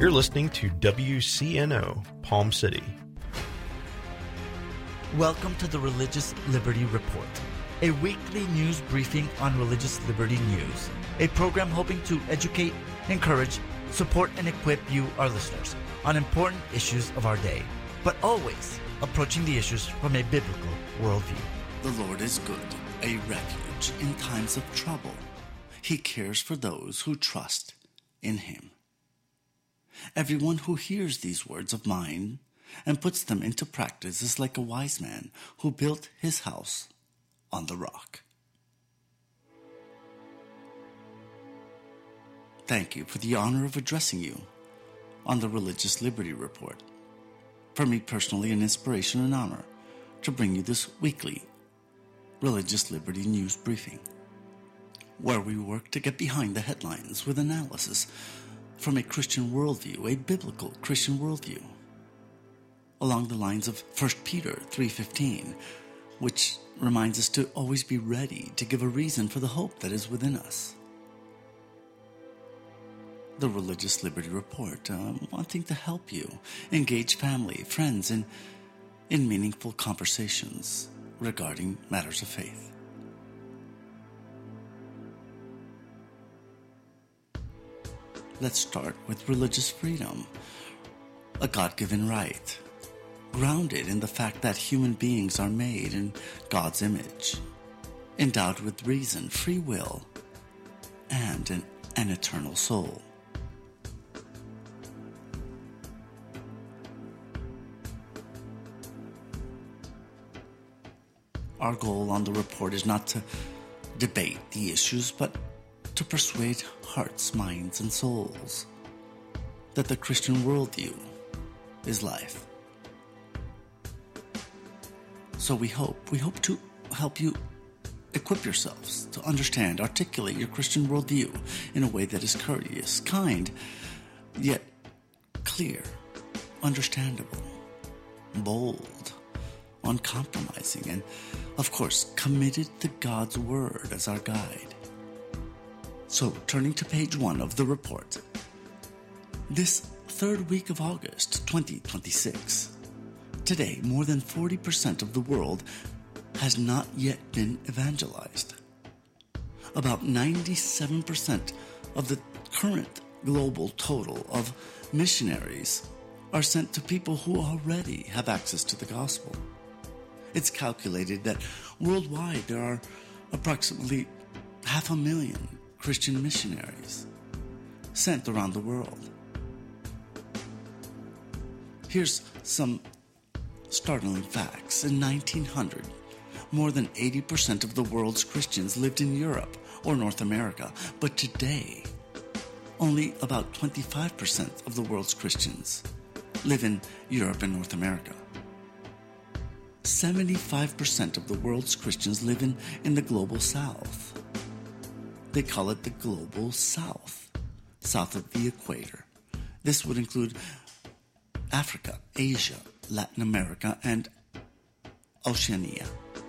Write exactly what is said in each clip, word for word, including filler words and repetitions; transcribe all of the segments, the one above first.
You're listening to W C N O, Palm City. Welcome to the Religious Liberty Report, a weekly news briefing on religious liberty news, a program hoping to educate, encourage, support, and equip you, our listeners, on important issues of our day, but always approaching the issues from a biblical worldview. The Lord is good, a refuge in times of trouble. He cares for those who trust in Him. Everyone who hears these words of mine and puts them into practice is like a wise man who built his house on the rock. Thank you for the honor of addressing you on the Religious Liberty Report. For me personally, an inspiration and honor to bring you this weekly Religious Liberty News Briefing, where we work to get behind the headlines with analysis from a Christian worldview, a biblical Christian worldview, along the lines of First Peter three fifteen, which reminds us to always be ready to give a reason for the hope that is within us. The Religious Liberty Report, uh, wanting to help you engage family, friends, in, in meaningful conversations regarding matters of faith. Let's start with religious freedom, a God-given right, grounded in the fact that human beings are made in God's image, endowed with reason, free will, and an, an eternal soul. Our goal on the report is not to debate the issues, but to persuade hearts, minds, and souls that the Christian worldview is life. So we hope, we hope to help you equip yourselves to understand, articulate your Christian worldview in a way that is courteous, kind, yet clear, understandable, bold, uncompromising, and, of course, committed to God's Word as our guide. So, turning to page one of the report, this third week of August twenty twenty-six, today more than forty percent of the world has not yet been evangelized. About ninety-seven percent of the current global total of missionaries are sent to people who already have access to the gospel. It's calculated that worldwide there are approximately half a million Christian missionaries sent around the world. Here's some startling facts. In nineteen hundred, more than eighty percent of the world's Christians lived in Europe or North America, but today, only about twenty-five percent of the world's Christians live in Europe and North America. seventy-five percent of the world's Christians live in, in the global south. They call it the global south, south of the equator. This would include Africa, Asia, Latin America, and Oceania.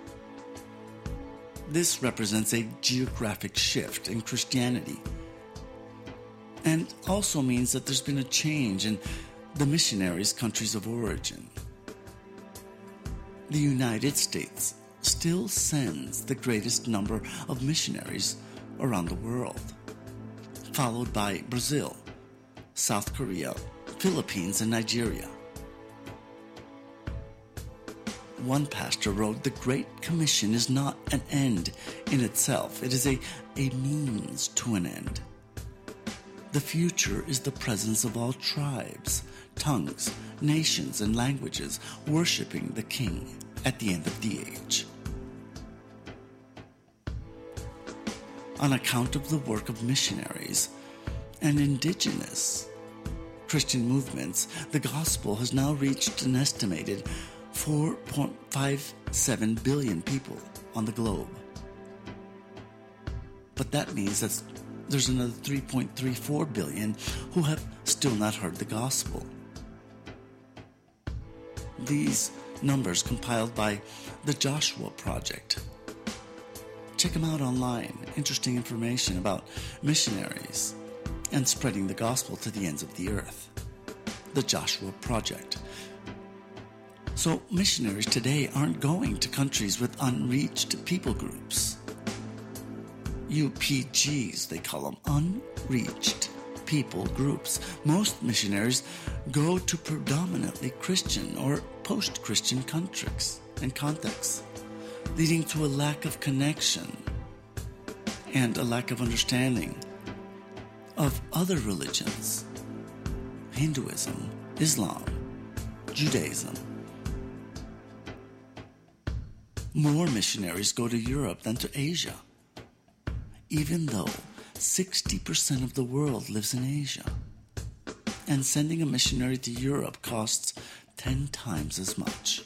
This represents a geographic shift in Christianity, and also means that there's been a change in the missionaries' countries of origin. The United States still sends the greatest number of missionaries around the world, followed by Brazil, South Korea, Philippines, and Nigeria. One pastor wrote, "The Great Commission is not an end in itself. It is a, a means to an end. The future is the presence of all tribes, tongues, nations, and languages worshiping the King at the end of the age." On account of the work of missionaries and indigenous Christian movements, the gospel has now reached an estimated four point five seven billion people on the globe. But that means that there's another three point three four billion who have still not heard the gospel. These numbers compiled by the Joshua Project. Check them out online. Interesting information about missionaries and spreading the gospel to the ends of the earth. the Joshua Project. So missionaries today aren't going to countries with unreached people groups. U P Gs, they call them, unreached people groups. Most missionaries go to predominantly Christian or post-Christian countries and contexts, leading to a lack of connection and a lack of understanding of other religions, Hinduism, Islam, Judaism. More missionaries go to Europe than to Asia, even though sixty percent of the world lives in Asia. And sending a missionary to Europe costs ten times as much.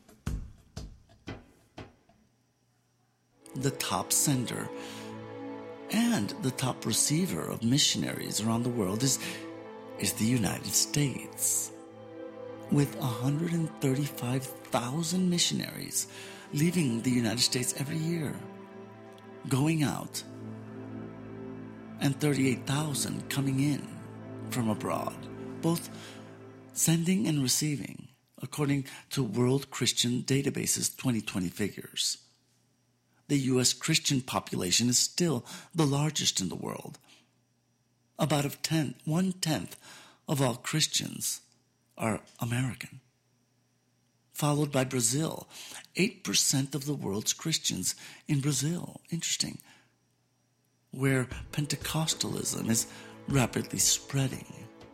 The top sender and the top receiver of missionaries around the world is, is the United States, with one hundred thirty-five thousand missionaries leaving the United States every year, going out, and thirty-eight thousand coming in from abroad, both sending and receiving, according to World Christian Database's twenty twenty figures. The U S Christian population is still the largest in the world. About a tenth, one-tenth of all Christians are American, followed by Brazil. eight percent of the world's Christians in Brazil. Interesting. Where Pentecostalism is rapidly spreading.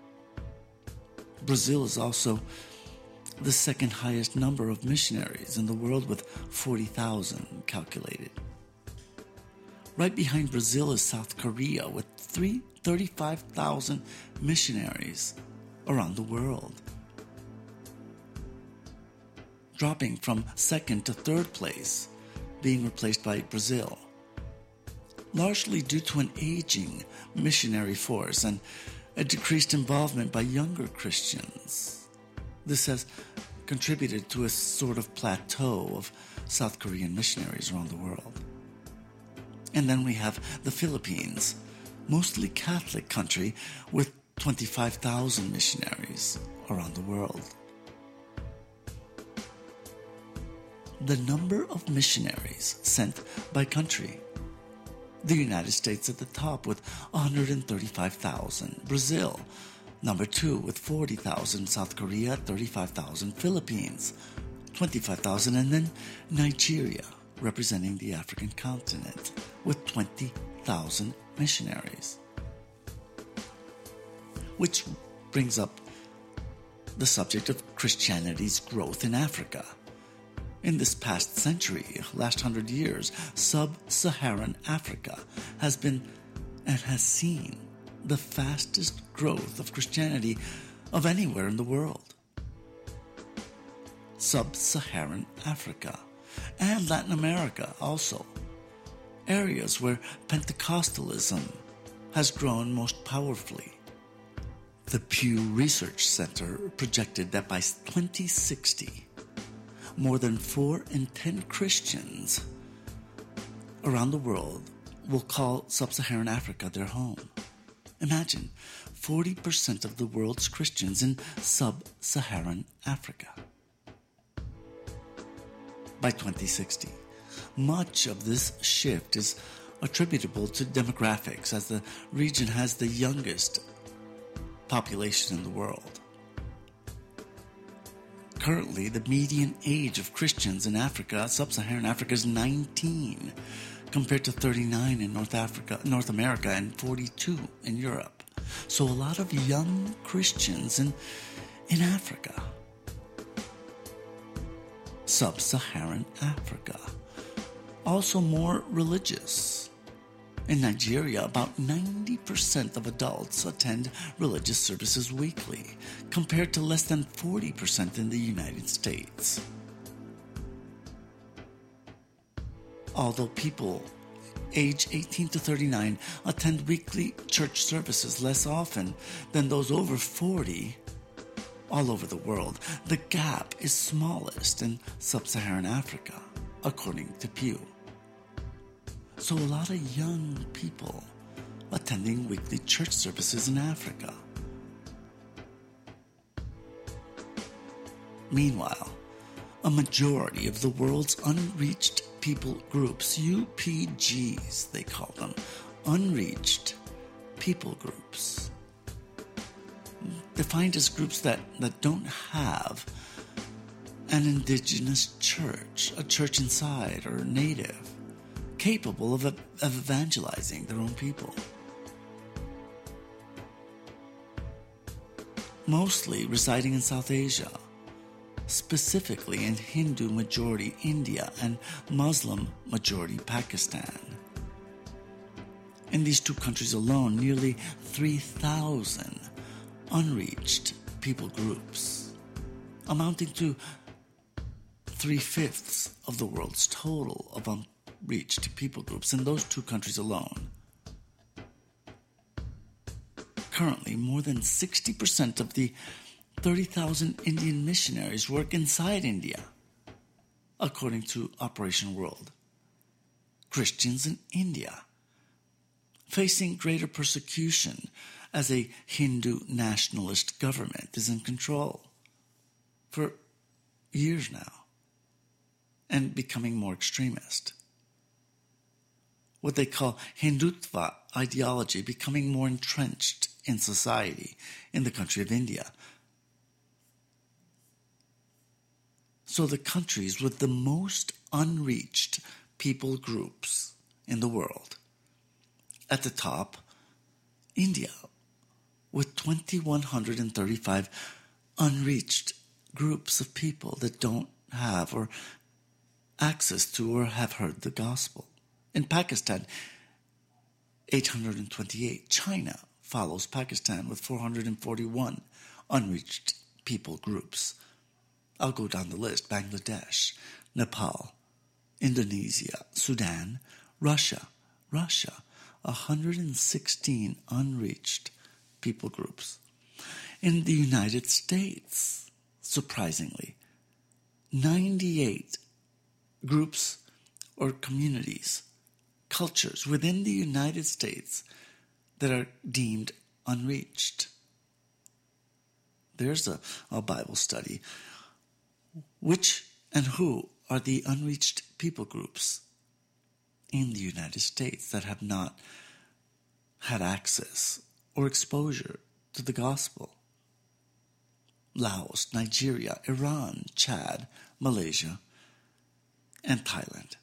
Brazil is also the second highest number of missionaries in the world, with forty thousand calculated. Right behind Brazil is South Korea, with thirty-five thousand missionaries around the world, dropping from second to third place, being replaced by Brazil, largely due to an aging missionary force and a decreased involvement by younger Christians. This has contributed to a sort of plateau of South Korean missionaries around the world. And then we have the Philippines, mostly Catholic country, with twenty-five thousand missionaries around the world. The number of missionaries sent by country: the United States at the top with one hundred thirty-five thousand, Brazil number two with forty thousand, South Korea thirty-five thousand, Philippines twenty-five thousand, and then Nigeria, representing the African continent, with twenty thousand missionaries. Which brings up the subject of Christianity's growth in Africa. In this past century, last hundred years, sub-Saharan Africa has been and has seen the fastest growth of Christianity of anywhere in the world. Sub-Saharan Africa and Latin America also, areas where Pentecostalism has grown most powerfully. The Pew Research Center projected that by twenty sixty, more than four in ten Christians around the world will call Sub-Saharan Africa their home. Imagine forty percent of the world's Christians in Sub-Saharan Africa. By twenty sixty, much of this shift is attributable to demographics, as the region has the youngest population in the world. Currently, the median age of Christians in Africa, Sub-Saharan Africa, is nineteen, compared to thirty-nine in North Africa, North America, and forty-two in Europe. So a lot of young Christians in, in Africa. Sub-Saharan Africa, also more religious. In Nigeria, about ninety percent of adults attend religious services weekly, compared to less than forty percent in the United States. Although people age eighteen to thirty-nine attend weekly church services less often than those over forty all over the world, the gap is smallest in Sub-Saharan Africa, according to Pew. So a lot of young people attending weekly church services in Africa. Meanwhile, a majority of the world's unreached people groups, U P Gs they call them, unreached people groups, defined as groups that, that don't have an indigenous church, a church inside or native, capable of, of evangelizing their own people. Mostly residing in South Asia, specifically in Hindu-majority India and Muslim-majority Pakistan. In these two countries alone, nearly three thousand unreached people groups, amounting to three-fifths of the world's total of unreached people groups in those two countries alone. Currently, more than sixty percent of the thirty thousand Indian missionaries work inside India, according to Operation World. Christians in India, facing greater persecution as a Hindu nationalist government is in control for years now and becoming more extremist. What they call Hindutva ideology becoming more entrenched in society in the country of India. So the countries with the most unreached people groups in the world. At the top, India, with two thousand one hundred thirty-five unreached groups of people that don't have or access to or have heard the gospel. In Pakistan, eight hundred twenty-eight. China follows Pakistan with four hundred forty-one unreached people groups. I'll go down the list. Bangladesh, Nepal, Indonesia, Sudan, Russia, Russia, one hundred sixteen unreached people groups. In the United States, surprisingly, ninety-eight groups or communities, cultures within the United States that are deemed unreached. There's a, a Bible study. Which and who are the unreached people groups in the United States that have not had access or exposure to the gospel? Laos, Nigeria, Iran, Chad, Malaysia, and Thailand.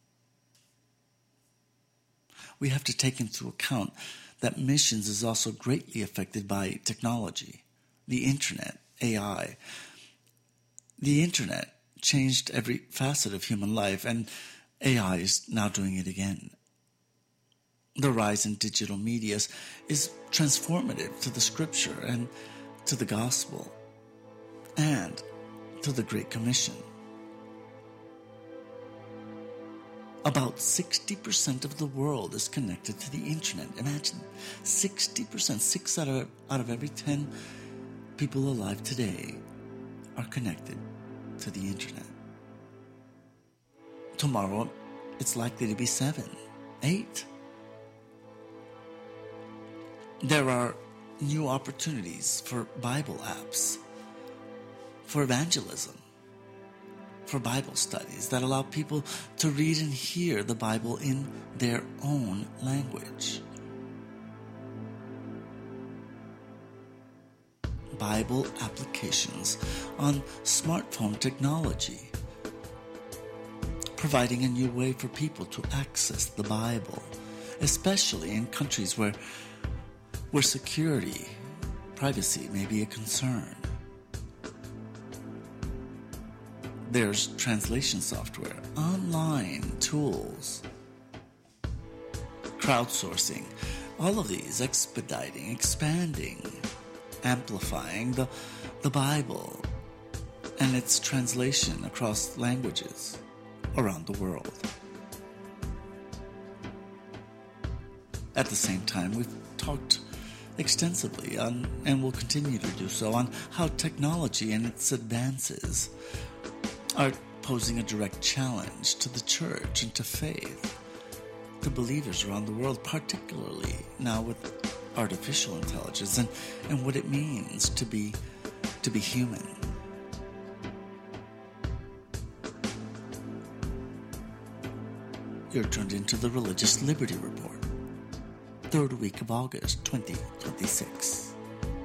We have to take into account that missions is also greatly affected by technology, the internet, A I. The internet changed every facet of human life, and A I is now doing it again. The rise in digital media is transformative to the scripture and to the gospel and to the Great Commission. About sixty percent of the world is connected to the internet. Imagine, sixty percent, six out of, out of every ten people alive today are connected to the internet. Tomorrow, it's likely to be seven, eight. There are new opportunities for Bible apps, for evangelism, for Bible studies that allow people to read and hear the Bible in their own language. Bible applications on smartphone technology, providing a new way for people to access the Bible, especially in countries where, where security, privacy may be a concern. There's translation software, online tools, crowdsourcing, all of these expediting, expanding, amplifying the, the Bible and its translation across languages around the world. At the same time, we've talked extensively on, and will continue to do so, on how technology and its advances are posing a direct challenge to the church and to faith, to believers around the world, particularly now with artificial intelligence and, and what it means to be to be human. You're turned into the Religious Liberty Report, third week of August twenty twenty-six.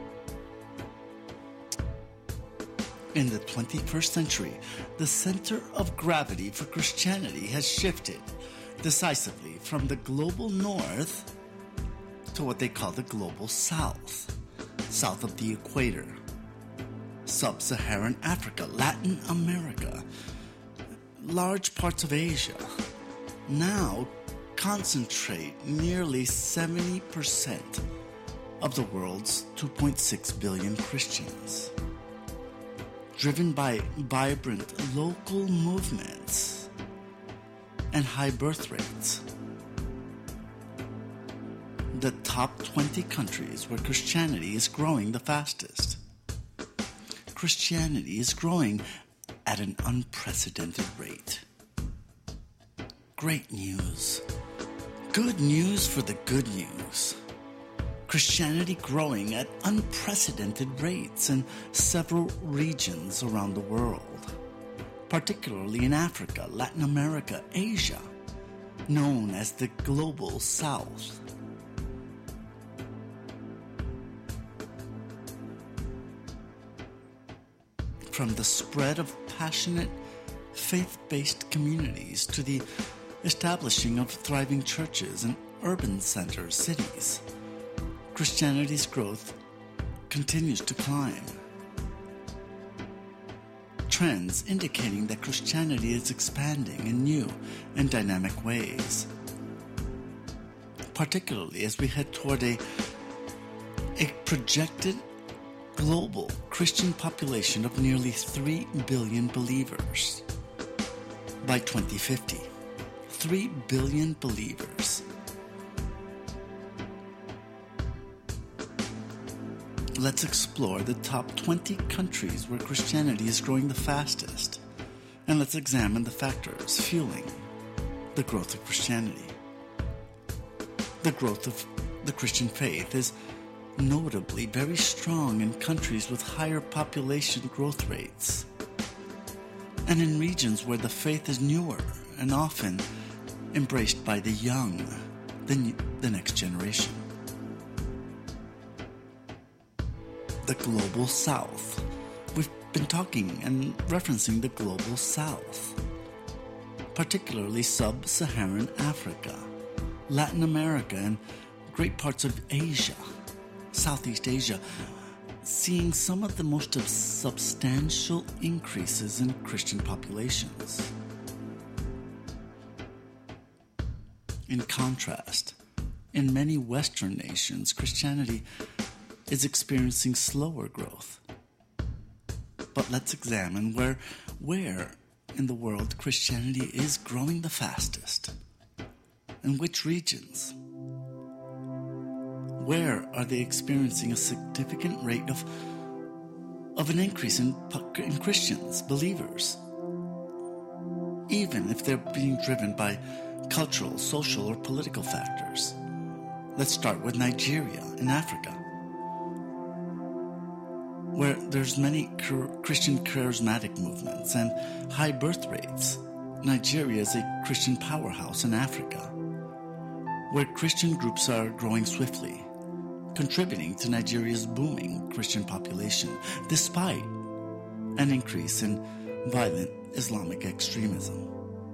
In the twenty-first century, the center of gravity for Christianity has shifted decisively from the global north to what they call the global south, south of the equator, sub-Saharan Africa, Latin America, large parts of Asia, now concentrate nearly seventy percent of the world's two point six billion Christians. Driven by vibrant local movements and high birth rates. The top twenty countries where Christianity is growing the fastest. Christianity is growing at an unprecedented rate. Great news. Good news for the good news. Christianity growing at unprecedented rates in several regions around the world, particularly in Africa, Latin America, Asia, known as the Global South. From the spread of passionate, faith-based communities to the establishing of thriving churches in urban centers, cities, Christianity's growth continues to climb. Trends indicating that Christianity is expanding in new and dynamic ways, particularly as we head toward a, a projected global Christian population of nearly three billion believers by twenty fifty. three billion believers. Let's explore the top twenty countries where Christianity is growing the fastest, and let's examine the factors fueling the growth of Christianity. The growth of the Christian faith is notably very strong in countries with higher population growth rates, and in regions where the faith is newer and often embraced by the young, the, the next generation. The Global South. We've been talking and referencing the Global South, particularly sub-Saharan Africa, Latin America, and great parts of Asia, Southeast Asia, seeing some of the most substantial increases in Christian populations. In contrast, in many Western nations, Christianity is experiencing slower growth. But let's examine where, where in the world Christianity is growing the fastest. In which regions? Where are they experiencing a significant rate of, of an increase in, in Christians, believers? Even if they're being driven by cultural, social, or political factors. Let's start with Nigeria in Africa, where there's many Christian charismatic movements and high birth rates. Nigeria is a Christian powerhouse in Africa, where Christian groups are growing swiftly, contributing to Nigeria's booming Christian population, despite an increase in violent Islamic extremism.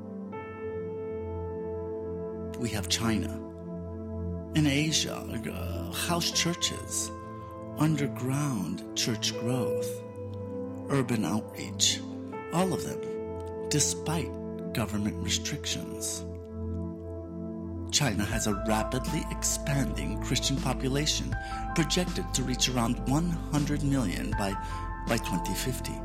We have China. In Asia, uh, house churches, underground church growth, urban outreach, all of them, despite government restrictions. China has a rapidly expanding Christian population projected to reach around one hundred million by, by twenty fifty.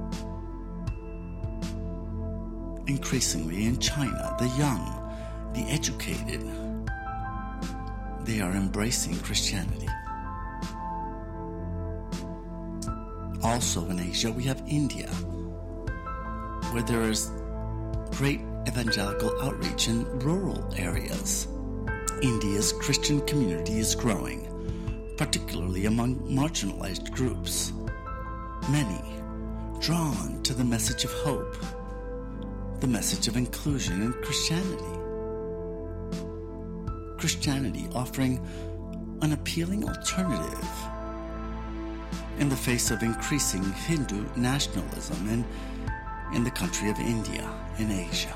Increasingly in China, the young, the educated, they are embracing Christianity. Also in Asia, we have India, where there is great evangelical outreach in rural areas. India's Christian community is growing, particularly among marginalized groups. Many drawn to the message of hope, the message of inclusion in Christianity. Christianity offering an appealing alternative in the face of increasing Hindu nationalism in, in the country of India in Asia.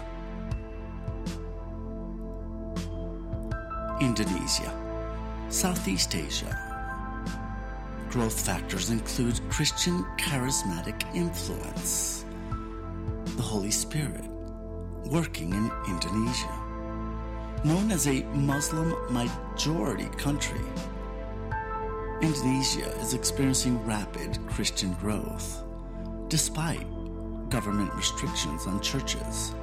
Indonesia, Southeast Asia. Growth factors include Christian charismatic influence, the Holy Spirit working in Indonesia. Known as a Muslim majority country, Indonesia is experiencing rapid Christian growth, despite government restrictions on churches.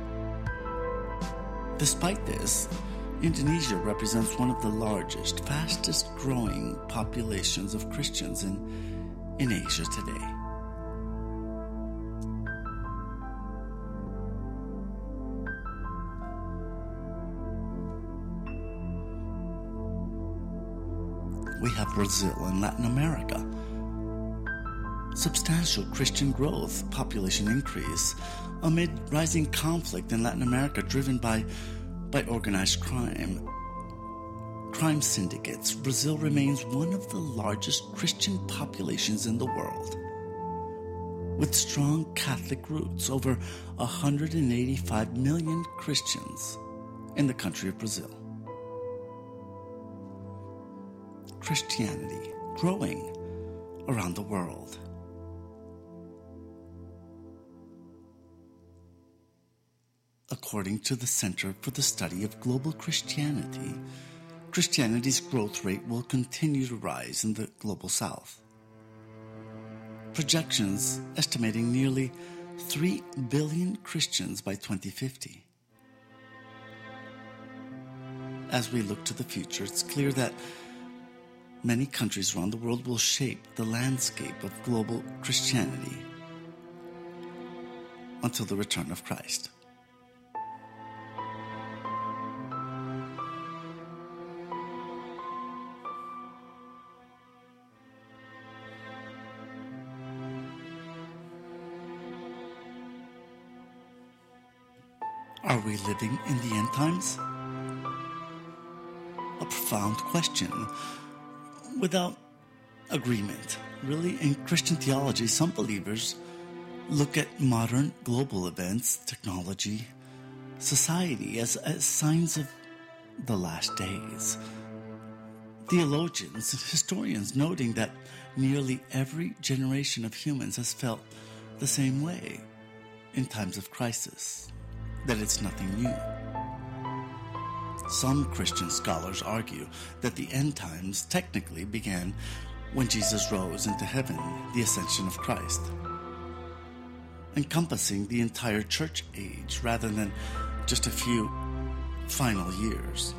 Despite this, Indonesia represents one of the largest, fastest growing populations of Christians in, in Asia today. We have Brazil and Latin America. Substantial Christian growth, population increase, amid rising conflict in Latin America driven by, by organized crime. Crime syndicates, Brazil remains one of the largest Christian populations in the world. With strong Catholic roots, over one hundred eighty-five million Christians in the country of Brazil. Christianity growing around the world. According to the Center for the Study of Global Christianity, Christianity's growth rate will continue to rise in the global south. Projections estimating nearly three billion Christians by twenty fifty. As we look to the future, it's clear that many countries around the world will shape the landscape of global Christianity until the return of Christ. Are we living in the end times? A profound question. Without agreement. Really, in Christian theology, some believers look at modern global events, technology, society as, as signs of the last days. Theologians, historians noting that nearly every generation of humans has felt the same way in times of crisis, that it's nothing new. Some Christian scholars argue that the end times technically began when Jesus rose into heaven, the ascension of Christ, encompassing the entire church age rather than just a few final years.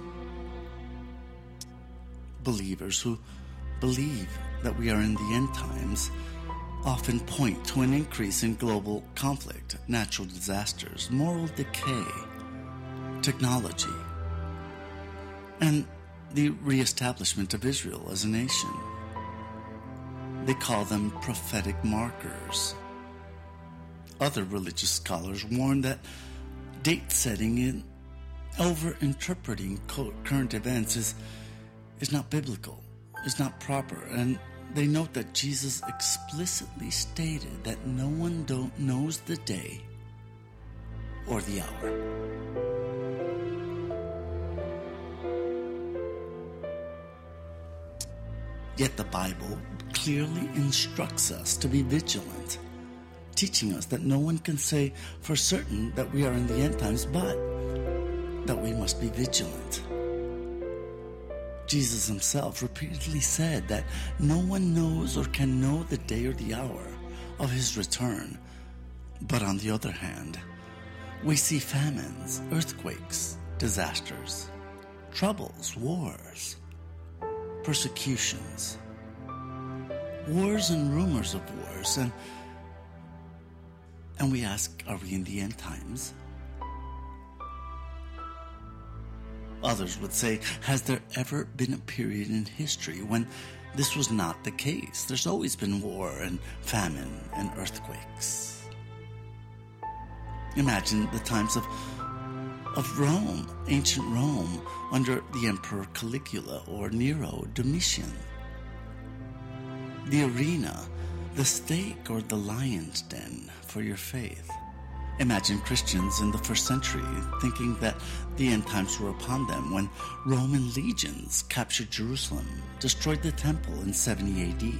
Believers who believe that we are in the end times often point to an increase in global conflict, natural disasters, moral decay, technology, and the reestablishment of Israel as a nation. They call them prophetic markers. Other religious scholars warn that date setting and over-interpreting current events is, is not biblical, is not proper, and they note that Jesus explicitly stated that no one don't knows the day or the hour. Yet the Bible clearly instructs us to be vigilant, teaching us that no one can say for certain that we are in the end times, but that we must be vigilant. Jesus himself repeatedly said that no one knows or can know the day or the hour of his return. But on the other hand, we see famines, earthquakes, disasters, troubles, wars, persecutions, wars and rumors of wars, and and we ask, are we in the end times? Others would say, has there ever been a period in history when this was not the case? There's always been war and famine and earthquakes. Imagine the times of of Rome, ancient Rome, under the Emperor Caligula or Nero Domitian. The arena, the stake or the lion's den for your faith. Imagine Christians in the first century thinking that the end times were upon them when Roman legions captured Jerusalem, destroyed the temple in seventy A D.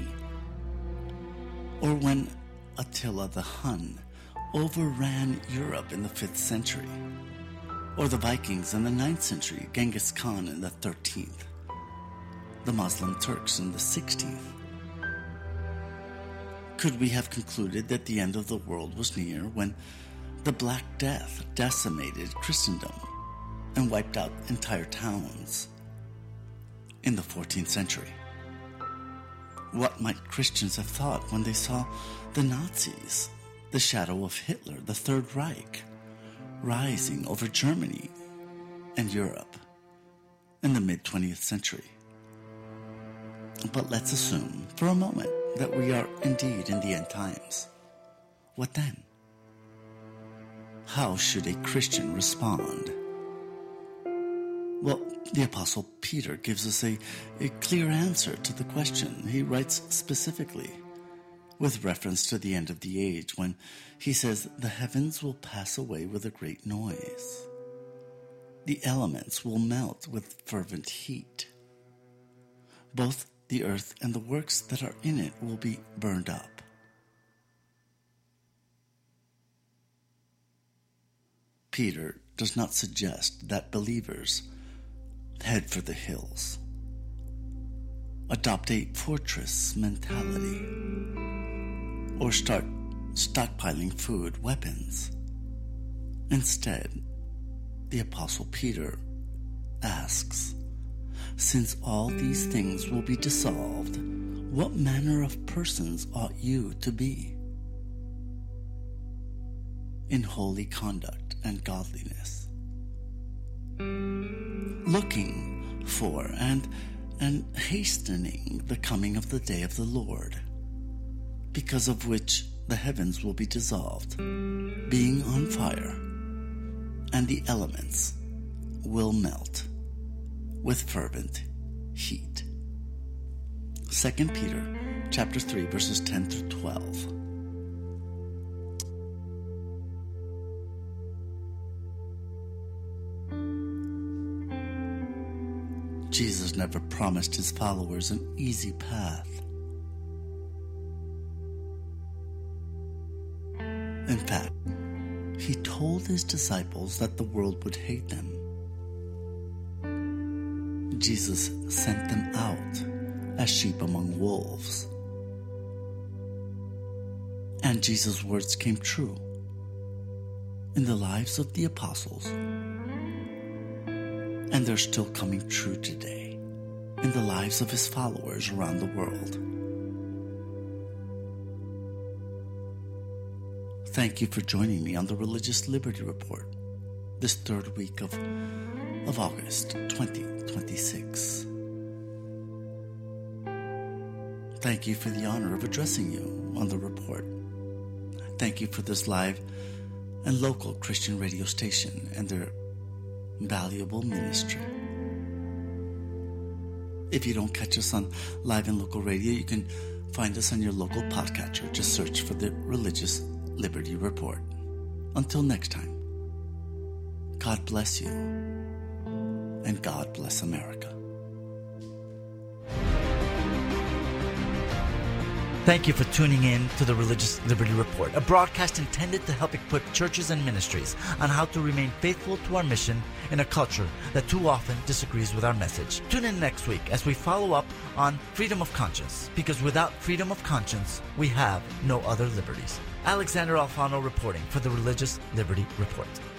Or when Attila the Hun overran Europe in the fifth century. Or the Vikings in the ninth century, Genghis Khan in the thirteenth. The Muslim Turks in the sixteenth. Could we have concluded that the end of the world was near when the Black Death decimated Christendom and wiped out entire towns in the fourteenth century? What might Christians have thought when they saw the Nazis, the shadow of Hitler, the Third Reich, rising over Germany and Europe in the mid-twentieth century? But let's assume for a moment that we are indeed in the end times. What then? How should a Christian respond? Well, the Apostle Peter gives us a, a clear answer to the question. He writes specifically with reference to the end of the age when he says, "The heavens will pass away with a great noise. The elements will melt with fervent heat. Both the earth and the works that are in it will be burned up." Peter does not suggest that believers head for the hills, adopt a fortress mentality, or start stockpiling food, weapons. Instead, the Apostle Peter asks, "Since all these things will be dissolved, what manner of persons ought you to be? In holy conduct and godliness, looking for and, and hastening the coming of the day of the Lord, because of which the heavens will be dissolved, being on fire, and the elements will melt with fervent heat." Second Peter chapter three, verses ten through twelve. Jesus never promised his followers an easy path. In fact, he told his disciples that the world would hate them. Jesus sent them out as sheep among wolves. And Jesus' words came true in the lives of the apostles, and they're still coming true today in the lives of his followers around the world. Thank you for joining me on the Religious Liberty Report this third week of, of August twenty twenty-six. Thank you for the honor of addressing you on the report. Thank you for this live and local Christian radio station and their valuable ministry. If you don't catch us on live and local radio, you can find us on your local podcatcher. Just search for the Religious Liberty Report. Until next time, God bless you, and God bless America. Thank you for tuning in to the Religious Liberty Report, a broadcast intended to help equip churches and ministries on how to remain faithful to our mission in a culture that too often disagrees with our message. Tune in next week as we follow up on freedom of conscience, because without freedom of conscience, we have no other liberties. Alexander Alfano reporting for the Religious Liberty Report.